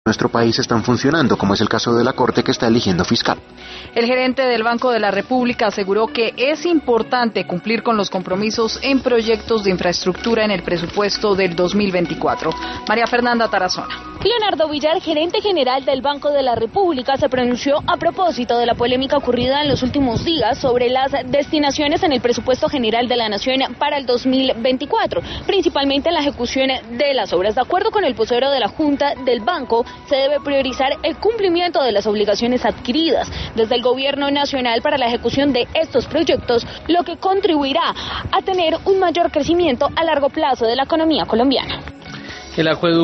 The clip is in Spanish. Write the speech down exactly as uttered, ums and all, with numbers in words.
nuestro país están funcionando, como es el caso de la Corte que está eligiendo fiscal. El gerente del Banco de la República aseguró que es importante cumplir con los compromisos en proyectos de infraestructura en el presupuesto del dos mil veinticuatro. María Fernanda Tarazona. Leonardo Villar, gerente general del Banco de la República, se pronunció a propósito de la polémica ocurrida en los últimos días sobre las destinaciones en el presupuesto general de la Nación para el dos mil veinticuatro, principalmente en la ejecución de las obras. De acuerdo con el vocero de la Junta del Banco, se debe priorizar el cumplimiento de las obligaciones adquiridas desde el Gobierno Nacional para la ejecución de estos proyectos, lo que contribuirá a tener un mayor crecimiento a largo plazo de la economía colombiana. El acueducto